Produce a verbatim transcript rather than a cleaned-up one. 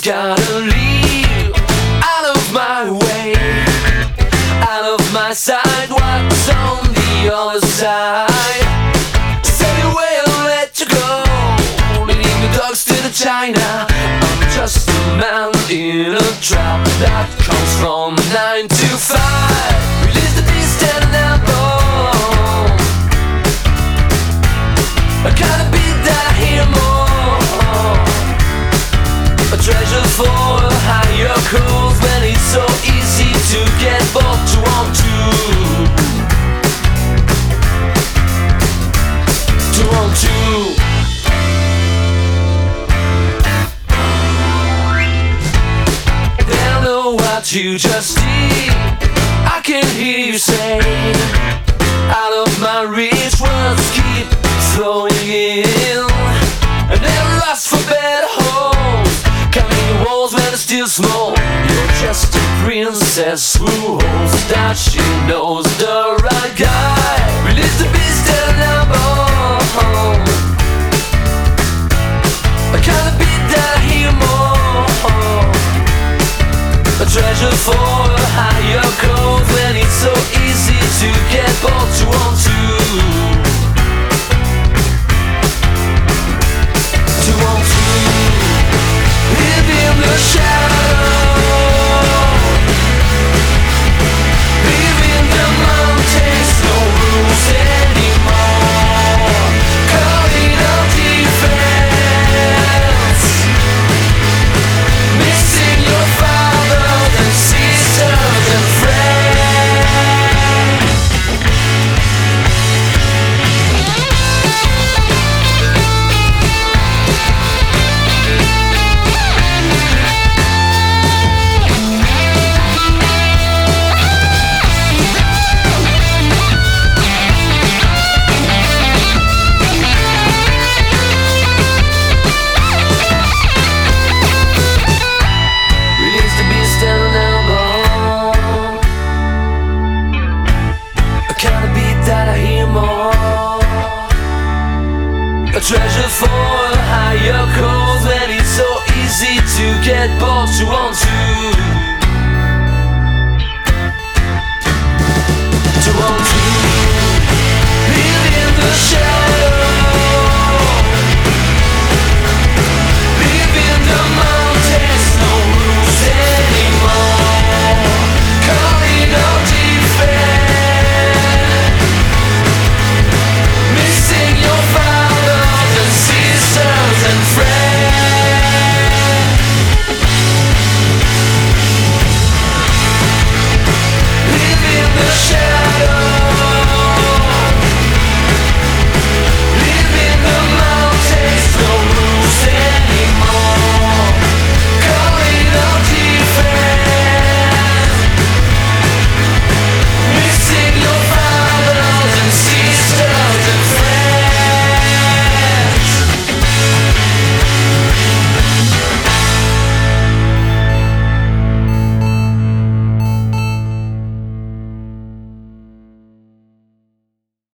gotta leave out of my way, out of my sight. What's on the other side? Say away, I'll let you go, leading the dogs to the China. I'm just a man in a trap that comes from nine to five. Release the beast and now bone. I gotta be that here more, a treasure for a higher cause. When it's so easy to get bored, to want to, to want to. They don't know what you just did. I can hear you say, out of my reach, words keep flowing in. I never asked for better homes, counting the walls when they're still small. You're just a princess who hopes that she knows the right guy. Release the beast and I'm home. I gotta be that here more, a treasure for a higher cause. When it's so easy to get bored, to want to, to want to live in the shadow, live in the mountains, no rules anymore, calling out defense, missing your fathers and sisters and friends. Release the beast and an elbow. I can't beat that, I hear more, a treasure for a higher cause. When it's so easy to get bored, to want to.